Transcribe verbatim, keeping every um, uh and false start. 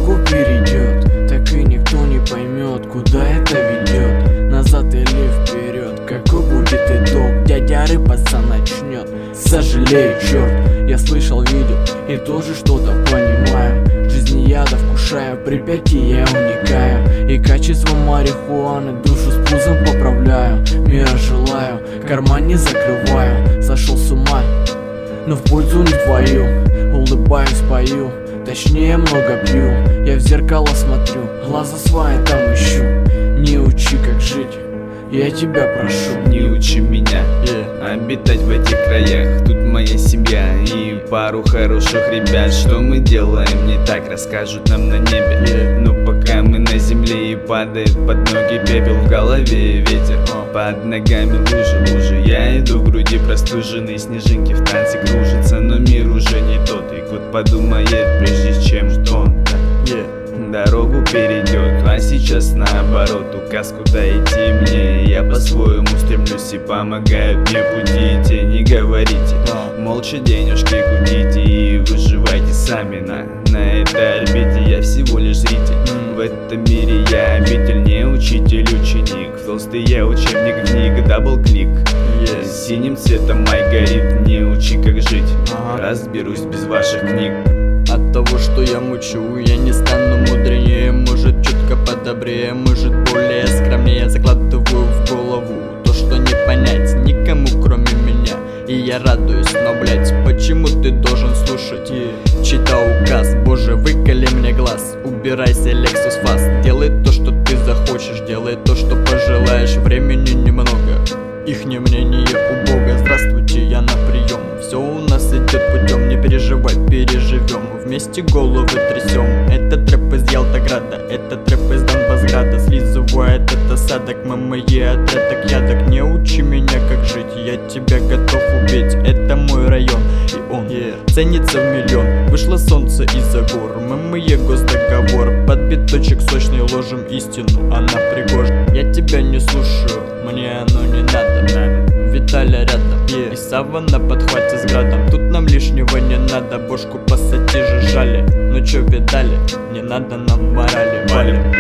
дорогу перейдет, так и никто не поймет, куда это ведет, назад или вперед, какой будет итог. Дядя рыпаться начнет, сожалею, черт. Я слышал, видел и тоже что-то понимаю. Жизни яда вкушаю, Припяти я уникаю. И качество марихуаны душу с пузом поправляю. Мира желаю, карман не закрываю. Сошел с ума, но в пользу не твою. Улыбаюсь, пою, точнее много пью. Я в зеркало смотрю, глаза свои там ищу. Не учи, как жить, я тебя прошу. Не учи меня yeah. обитать в этих краях. Тут моя семья и пару хороших ребят. Что мы делаем не так, расскажут нам на небе yeah. Но пока мы на земле и падает под ноги пепел, в голове ветер, oh. под ногами лужи, лужи. Я иду, в груди простуженные снежинки в танце кружатся. Но мир уже не тот, и кот подумает, прежде чем он yeah. дорогу перейдет. А сейчас наоборот, указ, куда идти мне. Я по-своему стремлюсь и помогают мне пути. Те не говорите, молча денежки кутите и выживайте сами на, на этой орбите. Я всего лишь зритель, в этом мире я обитель. Не учитель, ученик, в толстый я учебник книг, дабл-клик yeah. Синим цветом май горит. Не учи, как жить, ага. разберусь без ваших книг. От того, что я мучу, я не стану мудрее. Может, чутко подобрее, может, более скромнее. Закладываю в голову то, что не понять никому, кроме меня. И я радуюсь, но, блять, почему ты должен слушать yeah. чей-то указ? Боже, выколи мне глаз, убирайся, Lexus Fast. Делай то, что ты захочешь, делай то, что пожелаешь. Времени немного, ихнее мнение у Бога. Здравствуйте, я на прием. Все у нас идет путем, не переживай, переживем. Вместе головы трясем. Это трэп из Ялтограда, это трэп из Донбассграда. Слизывает это осадок, мы мои отрядок ядок. Не учи меня, как жить, я тебя готов убить. Это мой район, и он yeah. ценится в миллион. Вышло солнце из-за гор, мы мои госдоговор. Под биточек сочный ложим истину, она пригожна. Я тебя не слушаю, мне оно не надо. Виталя рядом, yeah. и Сава на подхвате с градом. Тут нам лишнего не надо, бошку пассатижи жали. Ну чё видали, не надо нам морали, валим.